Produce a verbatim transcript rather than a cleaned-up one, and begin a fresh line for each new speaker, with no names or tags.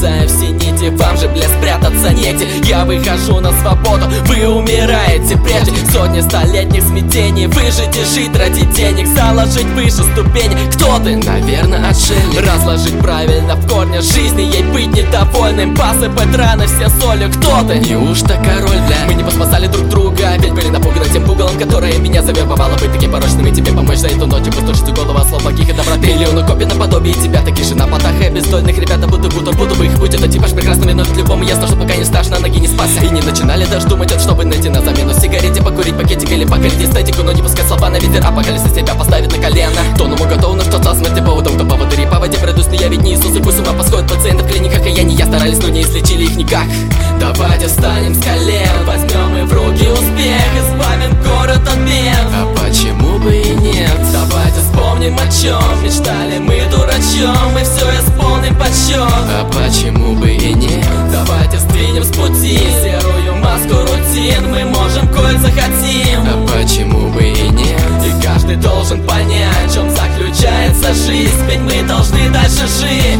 Разрезая все нити, вам же, бля, спрятаться негде. Я выхожу на свободу, вы умираете прежде. Сотни столетних смятений, выжить и жить ради денег, заложить выше ступени. Кто ты? Наверное, отшельник. Разложить правильно в корне жизни, ей быть недовольным, посыпать раны все солью. Кто ты? Неужто король, бля? Мы не поспасали друг друга, ведь были напуганы тем пугалом, которое меня завербовало быть таким порочным и тебе помочь за эту ночь. Пустошить голову от слов плохих и доброты. Миллионы копий наподобие тебя, такие же на потах и бездольных. Ребята, буду, буду, буду бы их путь. Это типаж прекрасными, но любому ясно, что пока не страшно, ноги не спасся. И не начинали даже думать, от чтобы найти на замену сигарете, покурить пакетик или покорить эстетику, но не пускать слова на ветер, апокалипсис себя поставит на колено. Тоному готов, но что-то смерти поводом, кто поводыри по воде пройдусь, но я ведь не Иисус, и пусть ума посходят пациенты в клиниках, и я не я старались, но не излечили их никак. Давайте встанем с колен, возьмем и в руки успех, избавим город от бед. А почему бы и нет? Давайте вспомним, о чем мечтали мы дурачом, и все исполним подсчет. А почему бы и нет? Давайте сдвинем с пути серую маску рутин, мы можем коль захотим. А почему бы и нет? И каждый должен понять, в чем заключается жизнь, ведь мы должны дальше жить.